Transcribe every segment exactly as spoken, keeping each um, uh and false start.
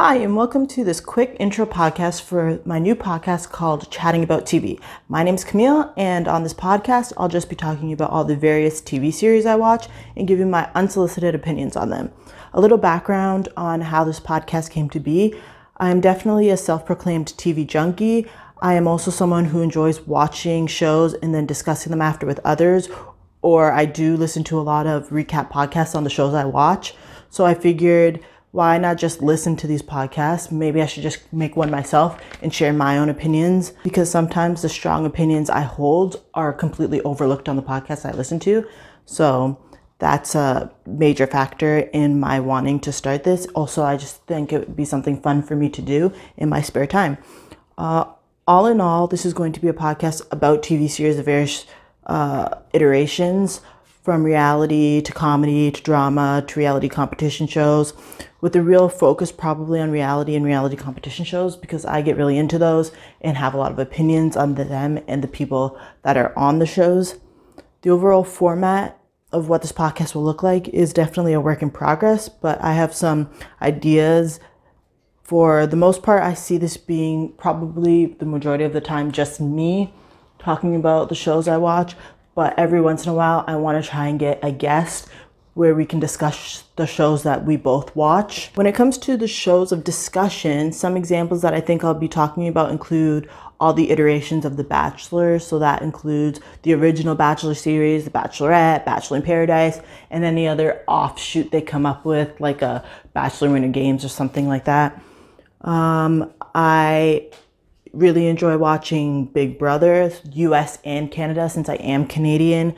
Hi, and welcome to this quick intro podcast for my new podcast called Chatting About T V. My name is Camille, and on this podcast, I'll just be talking about all the various T V series I watch and giving my unsolicited opinions on them. A little background on how this podcast came to be. I am definitely a self-proclaimed T V junkie. I am also someone who enjoys watching shows and then discussing them after with others, or I do listen to a lot of recap podcasts on the shows I watch. So I figured, why not just listen to these podcasts? Maybe I should just make one myself and share my own opinions, because sometimes the strong opinions I hold are completely overlooked on the podcasts I listen to. So that's a major factor in my wanting to start this. Also, I just think it would be something fun for me to do in my spare time. Uh, all in all, this is going to be a podcast about T V series of various uh, iterations, from reality to comedy to drama to reality competition shows, with a real focus probably on reality and reality competition shows, because I get really into those and have a lot of opinions on them and the people that are on the shows. The overall format of what this podcast will look like is definitely a work in progress, but I have some ideas. For the most part, I see this being probably the majority of the time just me talking about the shows I watch. But every once in a while, I want to try and get a guest where we can discuss the shows that we both watch. When it comes to the shows of discussion, some examples that I think I'll be talking about include all the iterations of The Bachelor. So that includes the original Bachelor series, The Bachelorette, Bachelor in Paradise, and any other offshoot they come up with, like a Bachelor Winter Games or something like that. Um, I really enjoy watching Big Brother, U S and Canada, since I am Canadian.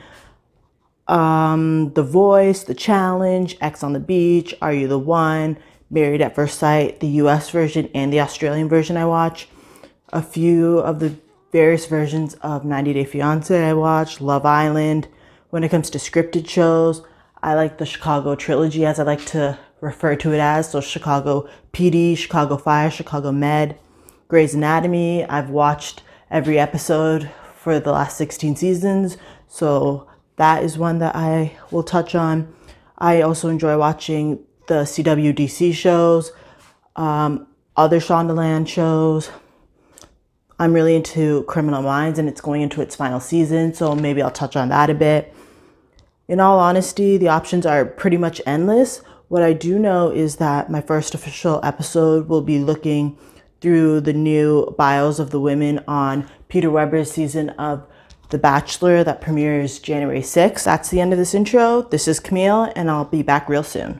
Um, The Voice, The Challenge, X on the Beach, Are You the One, Married at First Sight, the U S version and the Australian version I watch. A few of the various versions of ninety Day Fiancé I watch, Love Island. When it comes to scripted shows, I like the Chicago trilogy, as I like to refer to it as. So Chicago P D, Chicago Fire, Chicago Med. Grey's Anatomy, I've watched every episode for the last sixteen seasons, so that is one that I will touch on. I also enjoy watching the C W D C shows, um, other Shondaland shows. I'm really into Criminal Minds, and it's going into its final season, so maybe I'll touch on that a bit. In all honesty, the options are pretty much endless. What I do know is that my first official episode will be looking through the new bios of the women on Peter Weber's season of The Bachelor that premieres January sixth. That's the end of this intro. This is Camille, and I'll be back real soon.